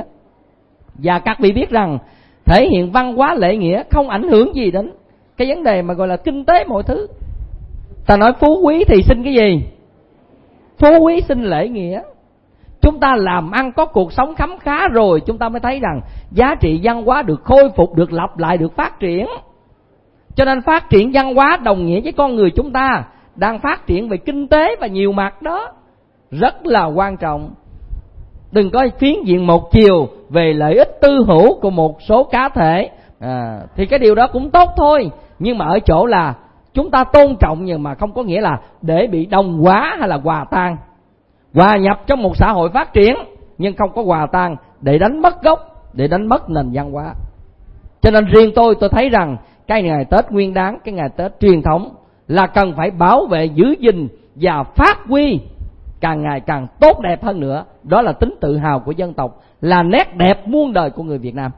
Và các vị biết rằng thể hiện văn hóa lễ nghĩa không ảnh hưởng gì đến cái vấn đề mà gọi là kinh tế mọi thứ. Ta nói phú quý thì xin cái gì? Phú quý xin lễ nghĩa. Chúng ta làm ăn có cuộc sống khấm khá rồi, chúng ta mới thấy rằng giá trị văn hóa được khôi phục, được lặp lại, được phát triển. Cho nên phát triển văn hóa đồng nghĩa với con người chúng ta đang phát triển về kinh tế và nhiều mặt đó, rất là quan trọng. Đừng có phiến diện một chiều về lợi ích tư hữu của một số cá thể, thì cái điều đó cũng tốt thôi. Nhưng mà ở chỗ là chúng ta tôn trọng, nhưng mà không có nghĩa là để bị đồng hóa hay là hòa tan. Hòa nhập trong một xã hội phát triển, nhưng không có hòa tan để đánh mất gốc, để đánh mất nền văn hóa. Cho nên riêng tôi thấy rằng cái ngày Tết Nguyên Đán, cái ngày Tết truyền thống là cần phải bảo vệ, giữ gìn và phát huy càng ngày càng tốt đẹp hơn nữa. Đó là tính tự hào của dân tộc, là nét đẹp muôn đời của người Việt Nam.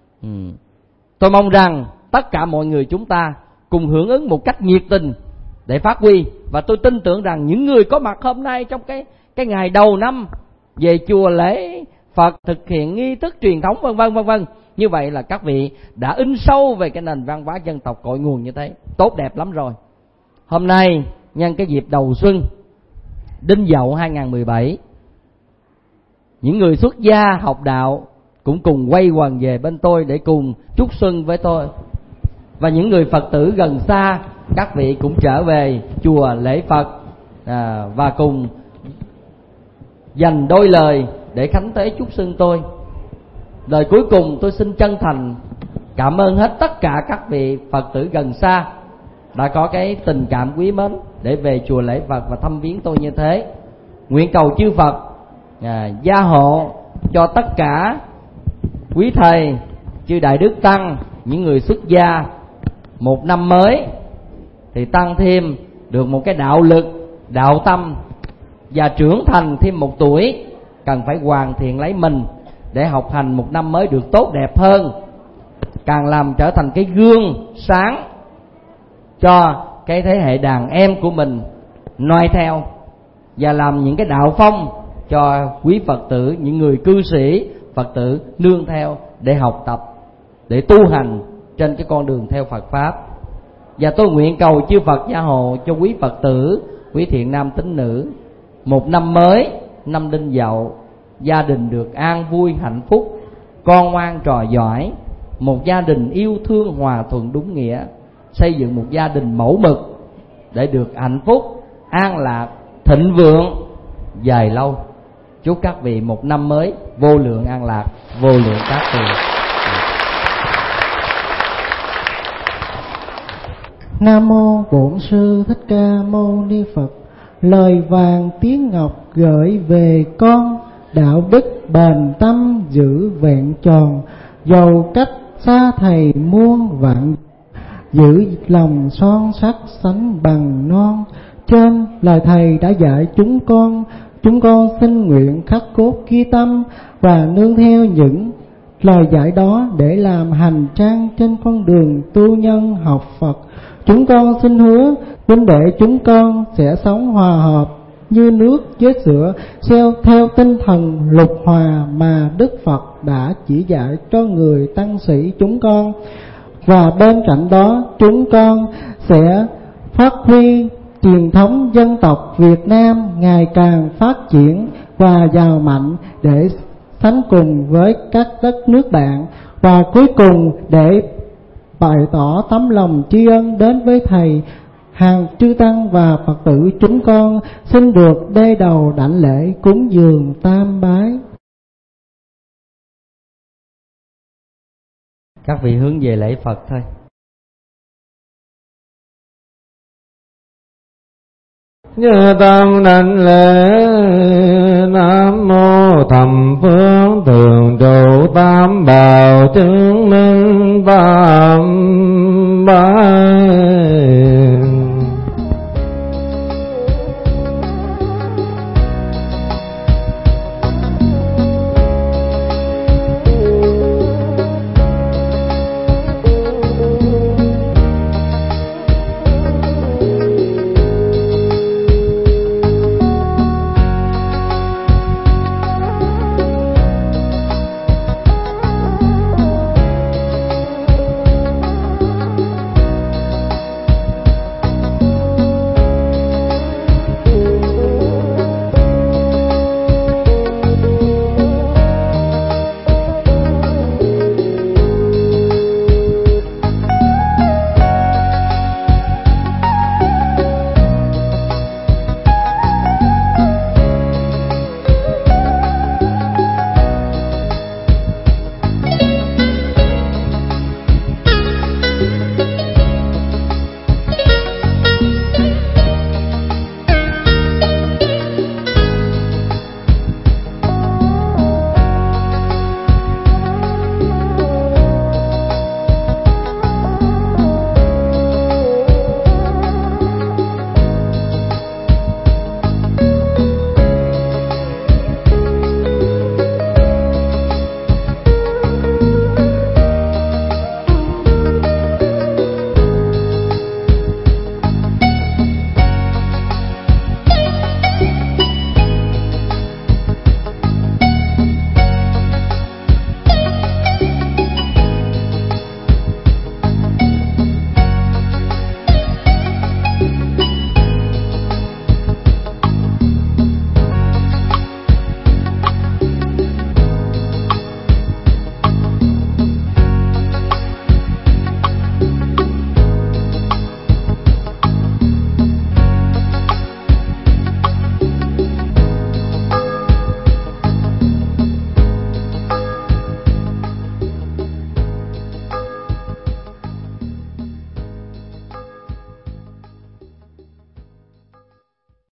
Tôi mong rằng tất cả mọi người chúng ta cùng hưởng ứng một cách nhiệt tình để phát huy. Và tôi tin tưởng rằng những người có mặt hôm nay trong cái ngày đầu năm về chùa lễ Phật, thực hiện nghi thức truyền thống vân vân, như vậy là các vị đã in sâu về cái nền văn hóa dân tộc cội nguồn như thế, tốt đẹp lắm rồi. Hôm nay nhân cái dịp đầu xuân Đinh Dậu 2017, những người xuất gia học đạo cũng cùng quay quần về bên tôi để cùng chúc xuân với tôi. Và những người Phật tử gần xa, các vị cũng trở về chùa lễ Phật và cùng dành đôi lời để khánh tế chúc xuân tôi. Lời cuối cùng tôi xin chân thành cảm ơn hết tất cả các vị Phật tử gần xa đã có cái tình cảm quý mến để về chùa lễ Phật và thăm viếng tôi như thế. Nguyện cầu chư Phật gia hộ cho tất cả quý thầy, chư Đại Đức Tăng, những người xuất gia một năm mới thì tăng thêm được một cái đạo lực, đạo tâm, và trưởng thành thêm một tuổi, cần phải hoàn thiện lấy mình để học hành một năm mới được tốt đẹp hơn, càng làm trở thành cái gương sáng cho cái thế hệ đàn em của mình noi theo, và làm những cái đạo phong cho quý Phật tử, những người cư sĩ Phật tử nương theo để học tập, để tu hành trên cái con đường theo Phật Pháp. Và tôi nguyện cầu chư Phật gia hộ cho quý Phật tử, quý thiện nam tín nữ một năm mới, năm Đinh Dậu, gia đình được an vui hạnh phúc, con ngoan trò giỏi, một gia đình yêu thương hòa thuận đúng nghĩa, xây dựng một gia đình mẫu mực để được hạnh phúc, an lạc, thịnh vượng dài lâu. Chúc các vị một năm mới vô lượng an lạc, vô lượng cát tường. Nam mô Bổn Sư Thích Ca Mâu Ni Phật. Lời vàng tiếng ngọc gửi về con, đạo đức bền tâm giữ vẹn tròn. Dầu cách xa thầy muôn vạn, giữ lòng son sắc sánh bằng non. Trên lời thầy đã dạy chúng con xin nguyện khắc cốt ghi tâm và nương theo những lời dạy đó để làm hành trang trên con đường tu nhân học Phật. Chúng con xin hứa huynh đệ chúng con sẽ sống hòa hợp, như nước với sữa, theo tinh thần lục hòa mà Đức Phật đã chỉ dạy cho người tăng sĩ chúng con. Và bên cạnh đó, chúng con sẽ phát huy truyền thống dân tộc Việt Nam ngày càng phát triển và giàu mạnh để sánh cùng với các đất nước bạn. Và cuối cùng, để bày tỏ tấm lòng tri ân đến với Thầy, hàng chư tăng và Phật tử chúng con xin được đê đầu đảnh lễ cúng dường tam bái. Các vị hướng về lễ Phật thôi. Như tâm đảnh lễ. Nam mô thập phương thường trụ tam bảo chứng minh